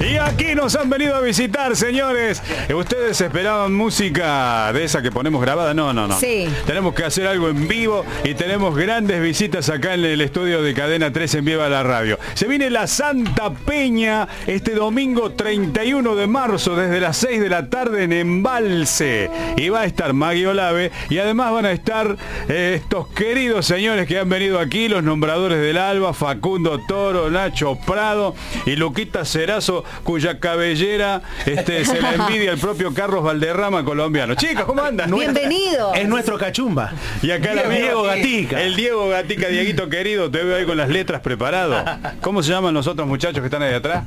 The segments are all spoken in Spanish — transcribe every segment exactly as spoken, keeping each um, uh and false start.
Y aquí nos han venido a visitar, señores. ¿Ustedes esperaban música de esa que ponemos grabada? No, no, no. Sí. Tenemos que hacer algo en vivo y tenemos grandes visitas acá en el estudio de Cadena tres en Viva la Radio. Se viene la Santa Peña este domingo treinta y uno de marzo desde las seis de la tarde en Embalse. Y va a estar Maggie Olave y además van a estar eh, estos queridos señores que han venido aquí, los nombradores del Alba, Facundo Toro, Nacho Prado y Luquita Cerazo, cuya cabellera este, se la envidia el propio Carlos Valderrama, colombiano. Chicos, ¿cómo andan? Bienvenido. Es nuestro cachumba. Y acá la Diego Gatica. El Diego Gatica, Dieguito querido, te veo ahí con las letras preparado. ¿Cómo se llaman los otros muchachos que están ahí atrás?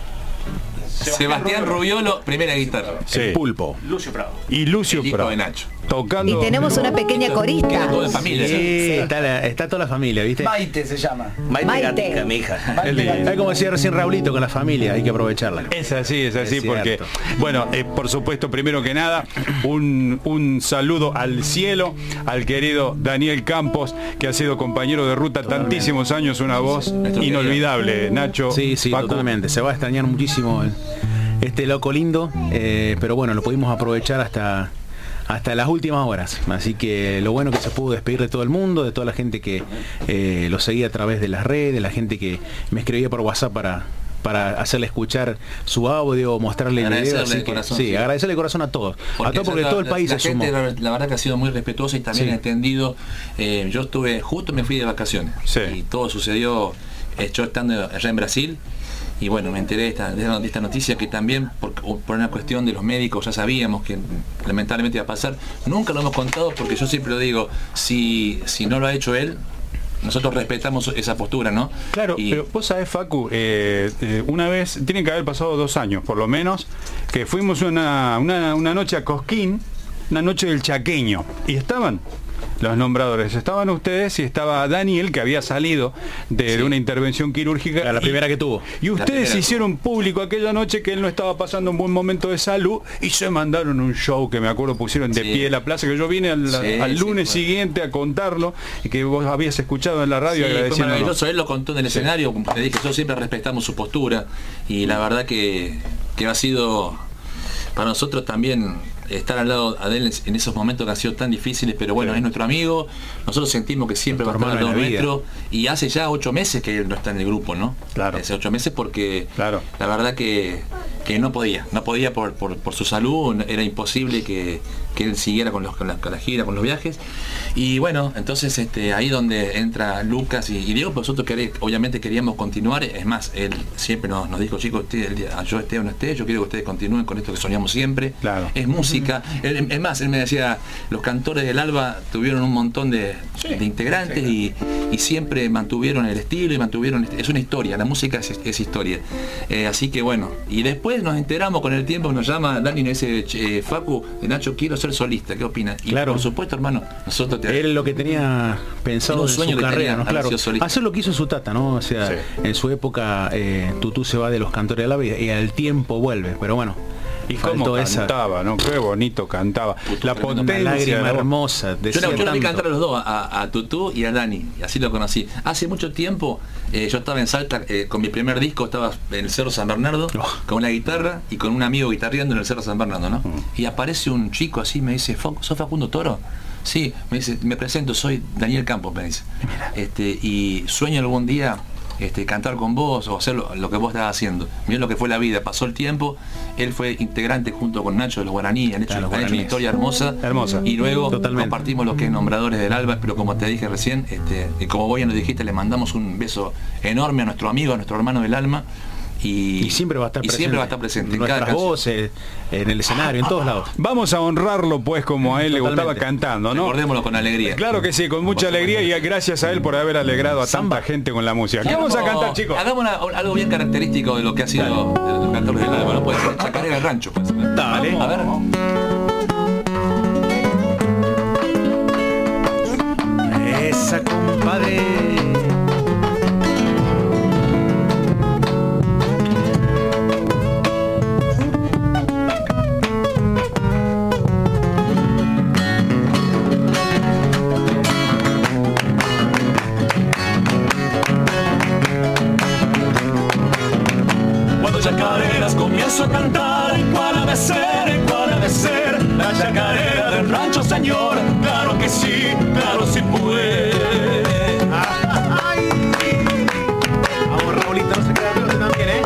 Sebastián Rubiolo, primera guitarra. Sí. El Pulpo. Lucio Prado. Y Lucio El hijo Prado. de Nacho. Tocando. Y tenemos una pequeña corista. Queda todo en familia. Sí, ¿sí? Está, la- está toda la familia, ¿viste? Maite se llama. Maite, Maite. Gatica, mi hija. Es lindo. Es como decía recién Raulito con la familia, hay que aprovecharla. Es así, es así, Es porque, cierto. bueno, eh, por supuesto, primero que nada, un, un saludo al cielo, al querido Daniel Campos, que ha sido compañero de ruta tantísimos años, una voz Nuestro inolvidable, Nacho. Sí, sí, Paco. totalmente. Se va a extrañar muchísimo el- este loco lindo, eh, pero bueno, lo pudimos aprovechar hasta hasta las últimas horas. Así que lo bueno que se pudo despedir de todo el mundo, de toda la gente que eh, lo seguía a través de las redes, la gente que me escribía por WhatsApp para para hacerle escuchar su audio, mostrarle el video. Agradecerle Así de que, corazón, sí, sí. agradecerle de corazón a todos. a todos porque la, todo el la- país la se sumó. gente, la, la verdad que ha sido muy respetuosa y también Sí. ha entendido. Eh, yo estuve, justo me fui de vacaciones. Sí. Y todo sucedió eh, yo estando allá en Brasil. Y bueno, me enteré de esta, de esta- de esta noticia que también, por, por una cuestión de los médicos, ya sabíamos que lamentablemente iba a pasar. Nunca lo hemos contado porque yo siempre lo digo, si, si no lo ha hecho él, nosotros respetamos esa postura, ¿no? Claro, Y- pero vos sabés, Facu, eh, eh, una vez, tienen que haber pasado dos años, por lo menos, que fuimos una, una, una noche a Cosquín, una noche del chaqueño, y estaban los nombradores, estaban ustedes y estaba Daniel, que había salido de, Sí. de una intervención quirúrgica. Era la y- primera que tuvo. Y ustedes primera. hicieron público aquella noche que él no estaba pasando un buen momento de salud y se mandaron un show que me acuerdo pusieron de Sí. pie en la plaza, que yo vine al, Sí, al sí, lunes fue. siguiente a contarlo y que vos habías escuchado en la radio Sí, fue agradeciendo. maravilloso, él lo contó en el escenario, como te dije, yo siempre respetamos su postura y la verdad que, que ha sido para nosotros también estar al lado de él en esos momentos que han sido tan difíciles, pero bueno, Sí. es nuestro amigo, nosotros sentimos que siempre va a Nuestro estar al lado hermano en la vida. nuestro y hace ya ocho meses que él no está en el grupo, ¿no? Claro. Hace ocho meses porque Claro. la verdad que, que no podía, no podía por, por, por su salud, era imposible que, que él siguiera con, los, con, la, con la gira, con los viajes. Y bueno, entonces este, ahí donde entra Lucas y, y Diego, pues nosotros querí- obviamente queríamos continuar, es más, él siempre nos, nos dijo, chicos, usted, el día- yo esté o no esté, yo quiero que ustedes continúen con esto que soñamos siempre, Claro. es música, él- es más, él me decía, los cantores del Alba tuvieron un montón de, de integrantes y, y siempre mantuvieron el estilo y mantuvieron, es una historia, la música es, es historia. Eh, así que bueno, y después nos enteramos con el tiempo, nos llama Dani y nos dice, "Che, Facu, Nacho, quiero ser solista, ¿qué opinas?" Y Claro. por supuesto, hermano, nosotros te... Él lo que tenía pensado Era un en sueño su que carrera, tenía, ¿no? haber Claro, sido solista. hacer lo que hizo su tata, ¿no? O sea, Sí. en su época eh, Tutú se va de los cantores de la vida y al tiempo vuelve, pero bueno. Y faltó cómo esa- cantaba, ¿no? Qué bonito cantaba. La tremendo. Una potencia. lágrima la voz. hermosa. Yo, decía la- yo lo vi tanto. cantar a los dos, a, a Tutú y a Dani, y así lo conocí. Hace mucho tiempo eh, yo estaba en Salta eh, con mi primer disco, estaba en el Cerro San Bernardo, Oh. con una guitarra y con un amigo guitarreando en el Cerro San Bernardo, ¿no? Y aparece un chico así, me dice, "Fa- ¿sos Facundo Toro?" Sí, me dice, me presento, soy Daniel Campos, me dice. Este, y sueño algún día este, cantar con vos o hacer lo, lo que vos estabas haciendo. Mirá lo que fue la vida, pasó el tiempo, él fue integrante junto con Nacho de los Guaraní, han hecho, Claro, los han hecho una guaraníes. historia hermosa. Hermosa. Y luego Totalmente. compartimos lo que es Nombradores del Alba, pero como te dije recién, este, y como vos ya nos dijiste, le mandamos un beso enorme a nuestro amigo, a nuestro hermano del alma. Y, Y siempre va a estar y presente. siempre va a estar presente en cada Nuestras canción. voces, en el escenario, en todos lados. Vamos a honrarlo, pues, como a él le Totalmente. gustaba cantando, ¿no? Recordémoslo con alegría. Claro que sí, con mucha alegría y gracias a él por haber alegrado a tanta gente con la música. ¿Qué vamos a cantar, chicos? Hagamos una- algo bien característico de lo que ha sido de los cantores del alma. No puede ser Chacarera del Rancho. Puede ser. Dale. A ver. Esa, compadre. Cuando chacareras comienzo a cantar, ¿cuál ha de ser? ¿Cuál ha de ser? La chacarera del rancho, señor. Claro que sí, claro sí puede. Vamos, Raulito, no se queda atrás también, ¿eh?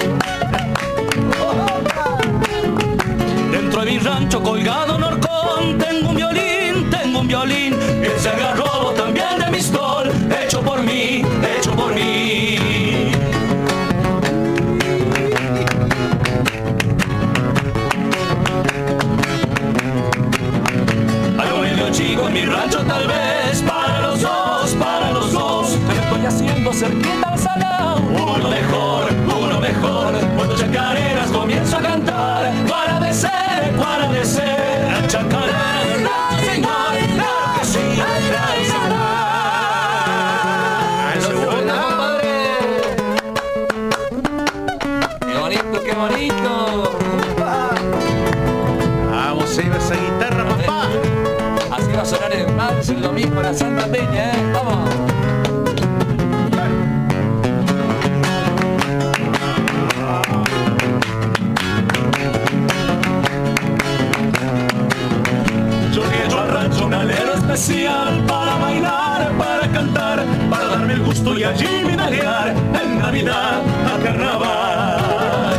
Dentro de mi rancho colgado en horcón tengo un violín, tengo un violín que se agarró también de mi stol, hecho por mí, hecho por mí. Hay un medio chico en mi rancho tal vez, para los dos, para los dos, me estoy haciendo cerquita al salao. Uno mejor, uno mejor, cuando chacareras comienzo a cantar, para de ser, para de ser, la chacarera, señor, claro que sí, claro que sí. ¡Qué bonito, qué bonito! Vamos, Eva, esa guitarra, papá. Así va a sonar el vals el domingo en la Santa Peña, ¿eh? ¡Vamos! Yo quiero al rancho un alero especial para bailar, para cantar, para darme el gusto y allí vidalear en Navidad a carnaval.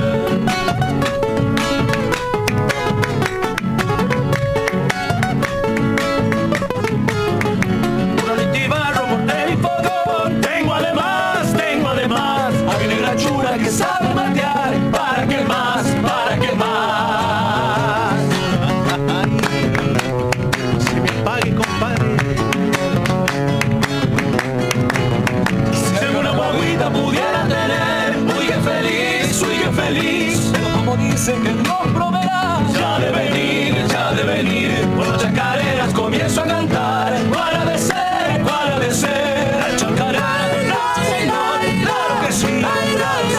Tengo además, tengo además a mi negra chula que sabe matear. ¿Para qué más? ¿Para qué más? Se me pague, compadre. Si alguna guaguita pudiera tener, uy qué feliz, uy qué feliz. Pero como dicen que Dios proveerá, ya de venir, ya de venir. Cuando chacareras comienzo a cantar, ¿cuál ha de ser? ¿Cuál ha de ser? La chacarera, no, señor, claro que sí, claro que sí.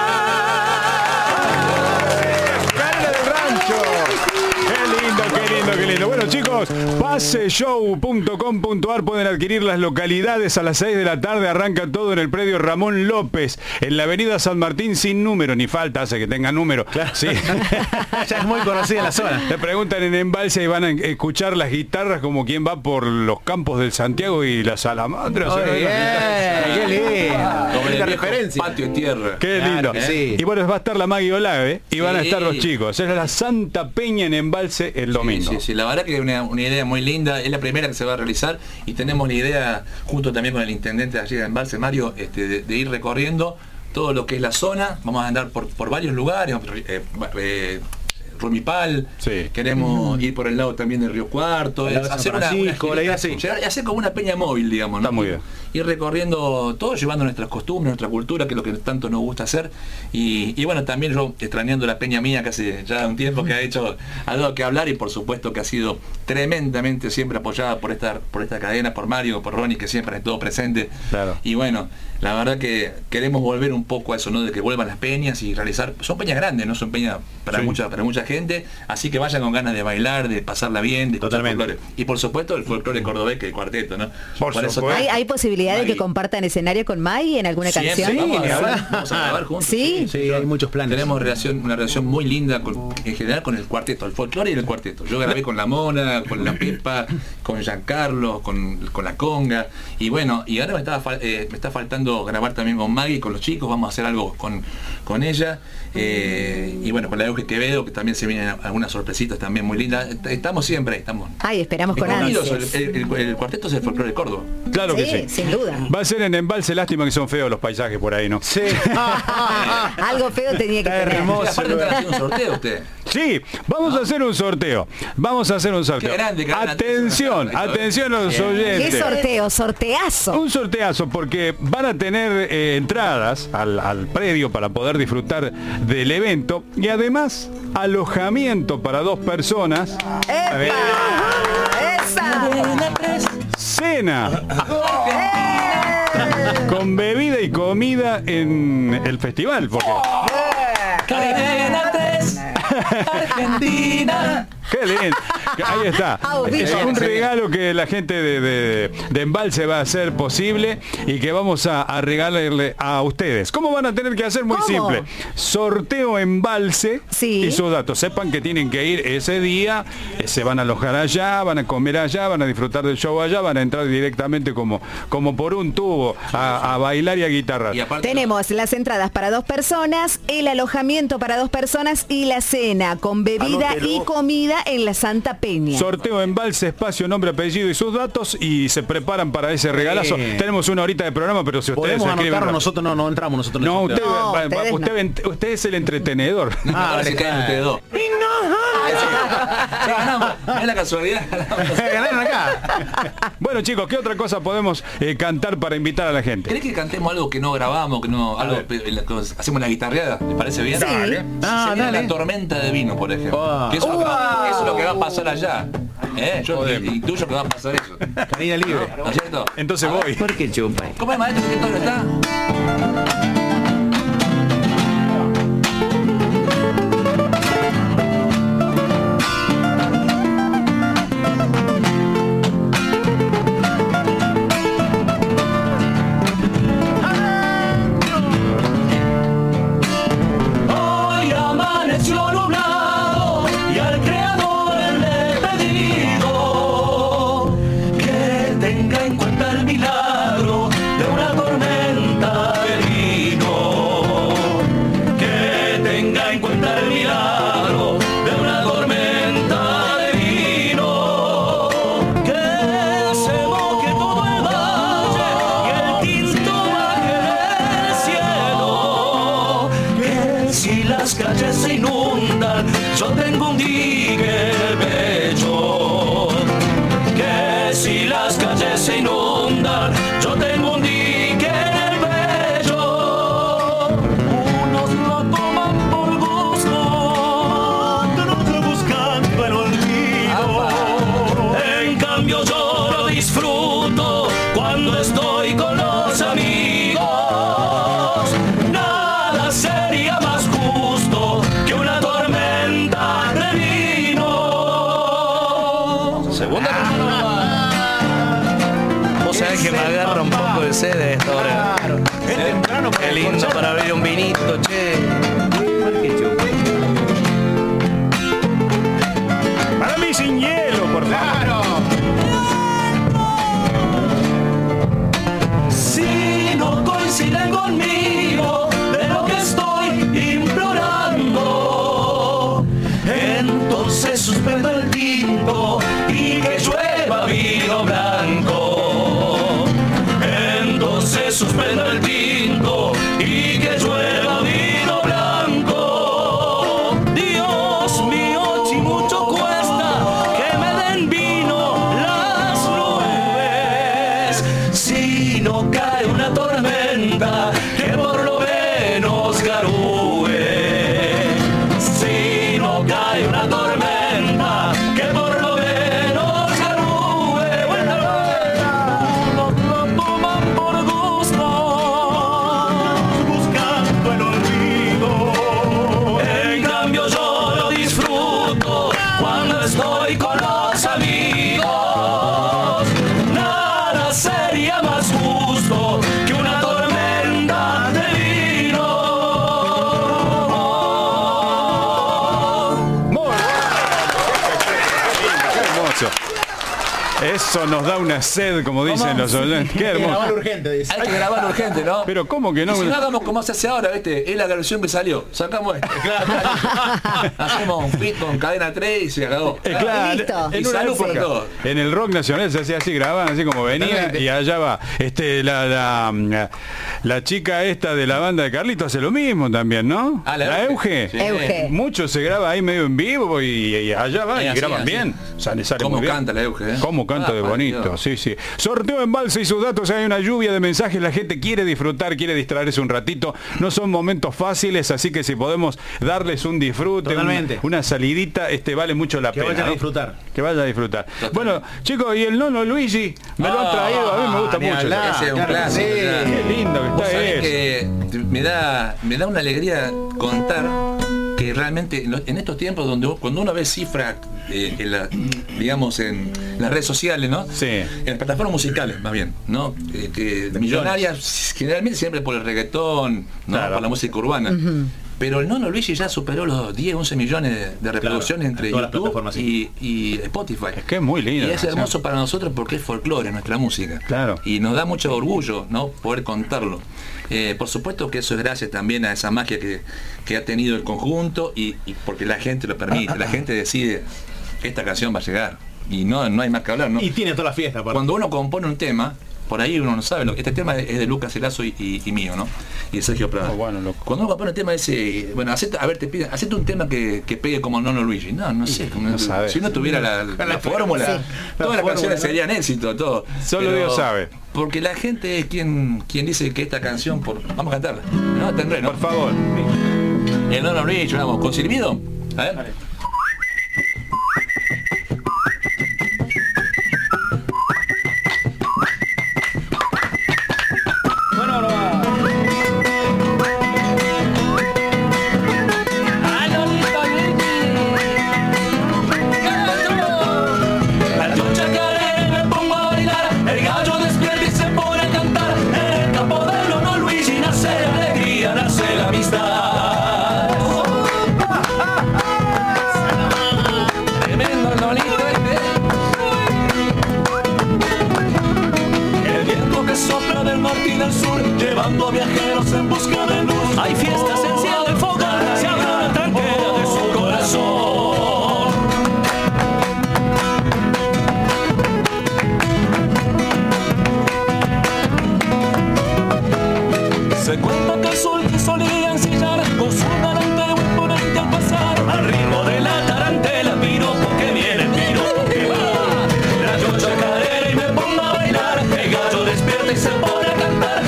Carne del rancho. Qué lindo, qué lindo, qué lindo. Bueno, chicos, paseshow punto com punto ar pueden adquirir las localidades. A las seis de la tarde arranca todo en el predio Ramón López, en la avenida San Martín, sin número, ni falta hace que tenga número. Claro. Sí. Ya es muy conocida la zona. Le preguntan en Embalse y van a escuchar las guitarras como quien va por los campos del Santiago y la Salamandra. Oye, bien, qué lindo. Como Qué el viejo referencia. patio de tierra. Qué Claro lindo. que sí. Y bueno, va a estar la Maggie Olave y van a Sí. estar los chicos. Es la Santa Peña en Embalse el domingo. Sí, sí, sí, la verdad que es una, una idea muy linda, es la primera que se va a realizar y tenemos la idea, junto también con el intendente de allí de Embalse, Mario, este, de, de ir recorriendo todo lo que es la zona. Vamos a andar por, por varios lugares, eh, eh, Rumipal, Sí. queremos ir por el lado también del Río Cuarto, Al lado de hacer San una, una Francisco, la idea, sí. llegar- hacer como una peña móvil, digamos, ¿no? Está muy bien. Ir recorriendo todo, llevando nuestras costumbres, nuestra cultura, que es lo que tanto nos gusta hacer. Y, y bueno, también yo extrañando la peña mía, que hace ya un tiempo que ha hecho, ha dado que hablar, y por supuesto que ha sido tremendamente siempre apoyada por esta, por esta cadena, por Mario, por Ronnie, que siempre estuvo presente. Claro. Y bueno, la verdad que queremos volver un poco a eso, ¿no? De que vuelvan las peñas y realizar, son peñas grandes, no son peñas para Sí. mucha, para mucha gente, así que vayan con ganas de bailar, de pasarla bien, de escuchar Totalmente. folclore. Y por supuesto el folclore cordobés, que el cuarteto, ¿no? Por supuesto. ¿Hay, hay posibilidad de que Maggie. compartan escenario con Maggie en alguna Siempre, canción? vamos, ni a hablar. grabar, vamos a grabar juntos. Sí. Sí, hay muchos planes. Tenemos relación, una relación muy linda con, en general con el cuarteto, el folclore y el cuarteto. Yo grabé con la Mona, con la Pepa, con Giancarlo, con, con la Conga. Y bueno, y ahora me, estaba, fal- eh, me está faltando grabar también con Maggie, con los chicos. Vamos a hacer algo con, con ella. Eh, y bueno, con la Euge Quevedo, que también se vienen algunas sorpresitas también muy lindas. Est- Estamos siempre ahí, estamos. Ay, esperamos con Escondidos, ansias. el, el- el- el cuarteto es el folclore de Córdoba. Claro que Sí, sí. sin duda. Va a ser en Embalse, lástima que son feos los paisajes por ahí, ¿no? Sí. Algo feo tenía que Está tener. hermoso. Y aparte están haciendo un sorteo usted. Sí, vamos a hacer un sorteo. Vamos a hacer un sorteo. Qué grande, qué grande. Atención, atención a los ¿Qué oyentes. sorteo? Sorteazo. Un sorteazo porque van a tener eh, entradas al, al predio para poder disfrutar del evento y además alojamiento para dos personas, ¡Epa! ¡Esa! cena con bebida y comida en el festival. Porque Cadena tres, Argentina. Qué lindo. Ahí está. Es un regalo que la gente de, de, de Embalse va a hacer posible y que vamos a, a regalarle a ustedes. ¿Cómo van a tener que hacer? Muy ¿Cómo? simple. Sorteo Embalse Sí. y sus datos. Sepan que tienen que ir ese día, eh, se van a alojar allá, van a comer allá, van a disfrutar del show allá, van a entrar directamente como, como por un tubo a, a bailar y a guitarrar. Y aparte, Tenemos las entradas para dos personas, el alojamiento para dos personas y la cena con bebida Anótelo. y comida en la Santa Peña. Sorteo Embalse, espacio, nombre, apellido y sus datos y se preparan para ese regalazo. Bien. Tenemos una horita de programa, pero si ustedes Podemos escriben... anotarnos, nosotros no, no entramos nosotros en el No, usted, sorteo. No, va- va- ustedes usted, no. ven- usted es el entretenedor. no, Ah, ahora se vale, caen claro. ustedes dos. Ya ganamos. Es la casualidad. Ganaron acá. Bueno, chicos, ¿qué otra cosa podemos eh, cantar para invitar a la gente? ¿Querés que cantemos algo que no grabamos, que no, algo, pe- la- que hacemos la guitarreada? ¿Les parece bien? Sí. Dale. Ah, Sería dale. La tormenta de vino, por ejemplo. Oh. Que eso, es lo que va, eso es lo que va a pasar allá. ¿Eh? Yo intuyo que va a pasar eso. Canina libre. ¿No es cierto? Entonces A ver, voy. ¿Por qué chupa? ¿Cómo es, maestro? ¿Qué tono está? Hoy amaneció nublado y al creador le he pedido que tenga en cuenta el milagro de una tormenta de vino. Que tenga en cuenta el milagro de una tormenta de vino. Que se moje todo el valle y el tinto baje del cielo. Que si las calles se inundan, yo tengo un dique en el pecho. Que si las calles se inundan, yo tengo un dique en el pecho. Unos lo toman por gusto, otros buscando el olvido. En cambio yo lo disfruto cuando estoy con los amigos. Nada sería más justo que una tormenta de vino. Segunda Vos sabés que me agarra un poco de sed a esta hora. Es temprano Qué lindo para abrir un vinito, che. ¿Por qué chupa? Para mí sin hielo, por favor. Si no coinciden conmigo de lo que estoy implorando, entonces suspendo el tinto y que llueva vino blanco. Entonces suspendo el tinto y que llueva vino blanco. Dios mío, si mucho cuesta que me den vino las nubes. Si no cae una tormenta, que por lo menos garúe. Si no cae una tormenta, que por lo menos garúe. Buena buena. Unos lo toman por gusto, buscando el olvido. En cambio yo lo disfruto cuando estoy con los amigos. Nada sería más justo que una tormenta de vino. Muy bien. Qué hermoso. Eso nos da una sed, como dicen los oyentes. Qué Grabar hermoso. urgente, dice. Hay que grabarlo urgente, ¿no? Pero ¿cómo que no? Y si no hagamos como se hace ahora, ¿viste? Es la versión que salió. Sacamos este. Hacemos un fit con cadena tres y se acabó. Eh, claro, Listo. en Y una salud por época, todo. en el rock nacional se hacía así, grababan así como venía Totalmente. y allá va. Este, la, la, la chica esta de la banda de Carlito hace lo mismo también, ¿no? Ah, la Euge. Sí. Euge. Mucho se graba ahí medio en vivo y, y allá va y Eh, así, graban así. bien. Sale, sale ¿Cómo muy bien. canta la Euge, eh? Cómo canta Ah, de por bonito, Dios. sí, sí. Sorteo Embalse y sus datos, hay una lluvia de mensajes, la gente quiere disfrutar, quiere distraerse un ratito. No son momentos fáciles, así que si podemos darles un disfrute, una, Totalmente. una salidita, este vale mucho la Que pena. vayan a ¿no? disfrutar. Que vaya a disfrutar. Totalmente. Bueno, chicos, y el nono Luigi, me lo han Ah, traído, a mí me gusta ni mucho. hablar. Ese es un Claro que clásico. sí. ya. Qué lindo que Vos está sabés eso. que me da, me da una alegría contar que realmente realmente en, lo, en estos tiempos donde cuando uno ve cifras, eh, en la, digamos, en las redes sociales, ¿no? Sí. En las plataformas musicales, más bien, ¿no? Eh, que millonarias, generalmente siempre por el reggaetón, ¿no? Claro. Por la música urbana. Uh-huh. Pero el Nono Luigi ya superó los diez, once millones de reproducciones, claro, entre YouTube y, y Spotify. Es que es muy lindo. Y es hermoso para nosotros porque es folclore, nuestra música. Claro. Y nos da mucho orgullo, ¿no? Poder contarlo. Eh, por supuesto que eso es gracias también a esa magia que, que ha tenido el conjunto y, y porque la gente lo permite. La gente decide que esta canción va a llegar. Y no, no hay más que hablar, ¿no? Y tiene toda la fiesta. Aparte. Cuando uno compone un tema, por ahí uno no sabe, lo, este tema es de Lucas Elazo y, y, y mío, ¿no? Y de Sergio Prada. Oh, bueno, cuando uno compone un tema dice, bueno, acepta, a ver, te piden, acepta un tema que, que pegue como Nono Luigi. No, no sé. No no sabe. Si uno tuviera la, la, la fórmula, sí. todas las canciones, ¿no?, serían éxito, todo. Solo Pero, Dios sabe. Porque la gente es quien, quien dice que esta canción, por, vamos a cantarla. No, tendré, ¿no? Por favor. El Nono Luigi, vamos, ¿con silbido? A ver. Vale. Llevando viajeros en busca de luz. Hay fiestas, se enciende el fogón, se abre la tranquera de su corazón. Se cuenta que el sol que solía ensillar con su taranteo imponente al pasar, al ritmo de la tarantela, piropo que viene, piropo que va. La yo chacarera y me pongo a bailar, el gallo despierta y se pone a cantar.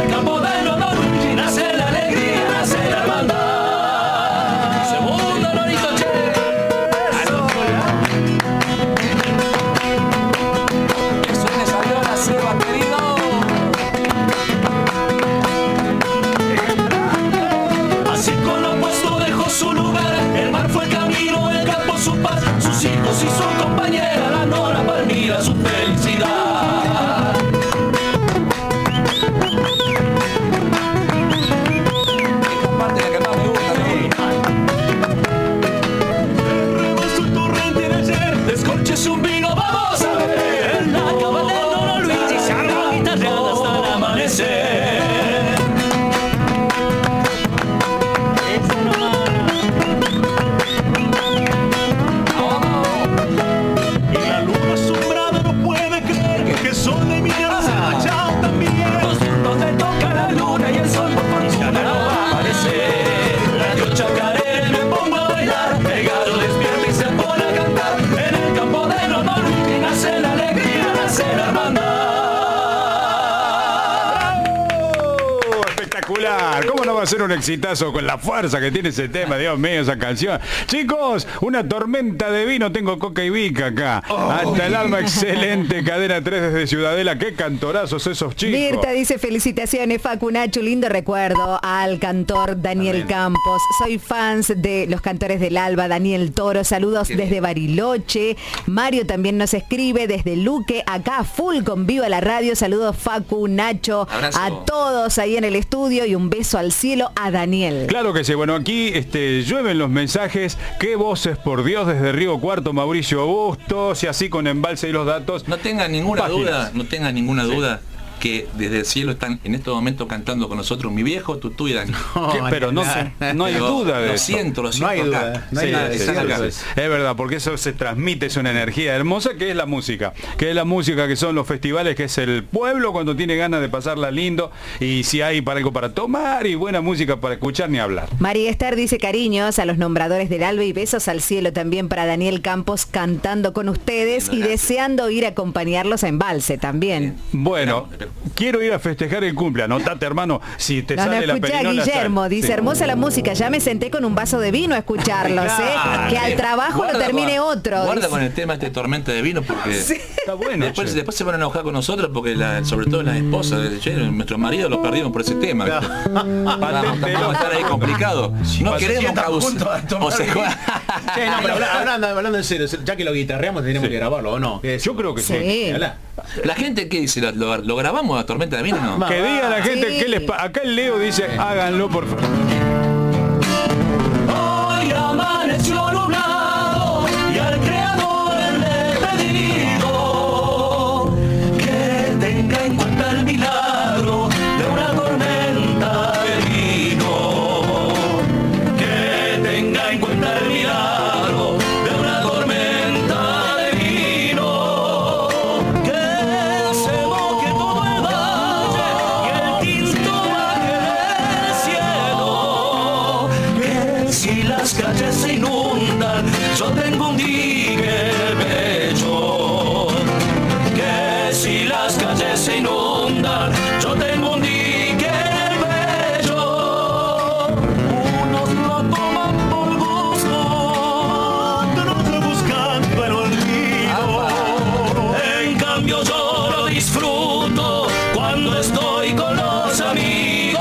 Y su compañera, la Nora Palmira, su felicidad. Esta parte la que más me gusta, el rebozo y torrente en ayer, descorches un vino, vamos a ver. En la cama del Nono Luigi se arma guitarreada hasta el amanecer. ¿Cómo no va a ser un exitazo con la fuerza que tiene ese tema? Dios mío, esa canción. Chicos, una tormenta de vino. Tengo coca y bica acá. Oh. Hasta el alma, excelente. Cadena tres desde Ciudadela. Qué cantorazos esos chicos. Mirta dice, felicitaciones, Facu Nacho. Lindo recuerdo al cantor Daniel Amén. Campos. Soy fans de los cantores del Alba. Daniel Toro, saludos desde Bariloche. Mario también nos escribe desde Luque. Acá full con Viva la Radio. Saludos, Facu, Nacho. Abrazo. A todos ahí en el estudio y un beso al cielo a Daniel. Claro que sí. Bueno, aquí este, llueven los mensajes. Qué voces, por Dios, desde Río Cuarto, Mauricio Bustos, y así con Embalse y los datos. No tengan ninguna páginas. duda, no tengan ninguna sí. duda que desde el cielo están en este momento cantando con nosotros mi viejo, Tutú y Dani. No, pero no, no hay pero duda de lo eso. siento, lo siento no hay acá. duda. No hay sí, duda, es, sí, acá. Es, es verdad, porque eso se transmite, es una energía hermosa que es la música, que es la música, que son los festivales, que es el pueblo cuando tiene ganas de pasarla lindo, y si hay para algo para tomar y buena música para escuchar ni hablar. María Esther dice cariños a los nombradores del Alba y besos al cielo también para Daniel Campos cantando con ustedes y deseando ir a acompañarlos a Embalse también. Bueno, quiero ir a festejar el cumple. Anotate, hermano, si te No, no sale la escuché a perinola. Guillermo, sal. dice, Sí. hermosa la música, ya me senté con un vaso de vino a escucharlos, ¿eh? Que al trabajo Guarda lo termine con- otro. Guarda dice. con el tema este tormenta de vino porque Está bueno. después, che. después se van a enojar con nosotros porque la- sobre todo las esposas, de, che, nuestros maridos lo perdimos por ese tema. Vamos, vamos a estar ahí complicado. No queremos causar. O sea, Che, no, pero habla- hablando, hablando en serio, ya que lo guitarreamos tenemos Sí. que grabarlo, ¿o no? ¿Qué decís? Yo creo que sí. Sí. Habla. la gente que dice, ¿lo, lo, lo grabamos a tormenta de vino o no? Que diga la gente Sí. qué les pa- acá el Leo dice, háganlo por favor. Hoy amaneció nublado y al creador le he pedido que tenga en cuenta el milagro de una tormenta de vino. Que tenga en cuenta el milagro de una tormenta de vino. Que se moje todo el valle y el tinto baje del cielo. Que si las calles se inundan, yo tengo un dique bello. Que si las calles se inundan, yo tengo un dique bello. Unos lo toman por gusto, otros buscando el olvido. En cambio yo lo disfruto cuando estoy con los amigos.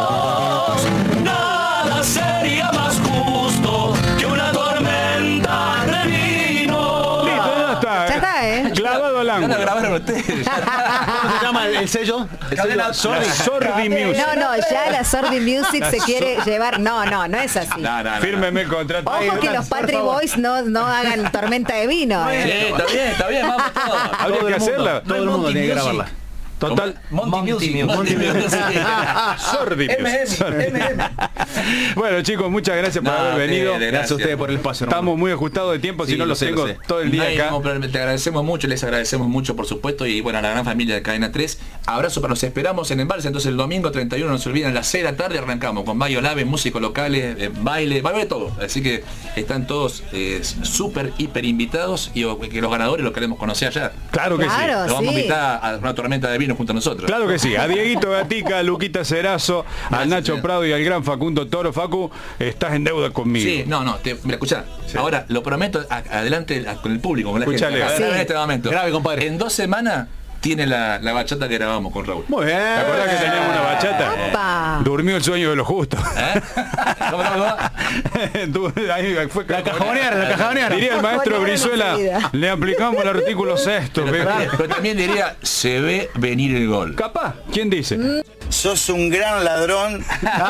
Nada sería más justo que una tormenta de vino. Listo, ya está. Ya está, ¿eh? Clavado al Ya lo ángulo. grabaron ustedes. ¿Cómo se llama el, el sello? El sello Sorry. Sordi Music. No, no, ya la Sordi Music se quiere llevar. No, no, no es así. No, no, no. Fírmeme el contrato. Ojo que los Patri Boys no, no hagan tormenta de vino. Sí, ¿eh? está bien, está bien, vamos todos. Habría Todo que el mundo, hacerla. Todo el mundo tiene que grabarla. Total. Monty Music. Monty Music. Sordi Music. Bueno, chicos, muchas gracias por No, haber venido. ustedes, Gracias a ustedes por el espacio. hermano. Estamos muy ajustados de tiempo, si Sí, no lo los sé, tengo lo sé. todo el No día hay acá. ningún problema, te agradecemos mucho, les agradecemos mucho, por supuesto, y bueno, a la gran familia de Cadena tres. Abrazo para los esperamos en Embalse, entonces el domingo treinta y uno, no se olviden, a las seis de la tarde arrancamos con Bayo Lave, músicos locales, eh, baile, va a haber todo. Así que están todos eh, súper, hiper invitados y o, que los ganadores los queremos conocer allá. Claro que sí. Claro. Los vamos a sí. invitar a una tormenta de vino junto a nosotros. Claro que sí, a Dieguito Gatica, a Luquita Cerazo, a Gracias, Nacho señor. Prado y al gran Facundo Toro. Facu, estás en deuda conmigo. Sí, no, no, te, mira, escuchá, ahora lo prometo a- adelante a- con el público, con la Escuchale. gente. Sí. En este momento. Grabe, compadre. En dos semanas tiene la, la bachata que grabamos con Raúl. Muy bien. ¿Te acordás que teníamos una bachata? Opa. Durmió el sueño de los justos. ¿Eh? ¿Cómo, cómo, cómo? Tú- ahí fue La cajoneara, la cajoneara. Diría el maestro Cajoneara Brizuela, enseguida. le aplicamos el artículo sexto. Pero, ve- también, pero también diría, se ve venir el gol. Capaz, ¿quién dice? Sos un gran ladrón.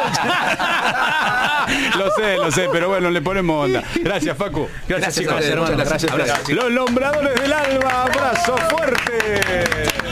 Lo sé, lo sé, pero bueno, le ponemos onda. Gracias, Facu. Gracias, Gracias, chicos. hermano. Gracias, Abrazo. Los Lombradores del Alba, abrazo fuerte.